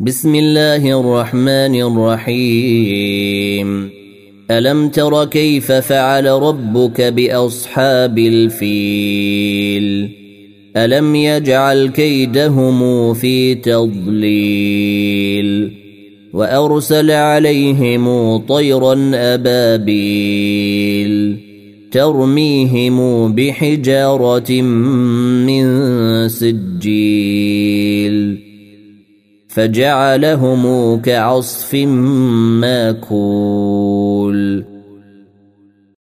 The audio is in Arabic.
بسم الله الرحمن الرحيم. ألم تر كيف فعل ربك بأصحاب الفيل؟ ألم يجعل كيدهم في تضليل وأرسل عليهم طيرا أبابيل ترميهم بحجارة من سجيل فجعلهم كعصف ماكول.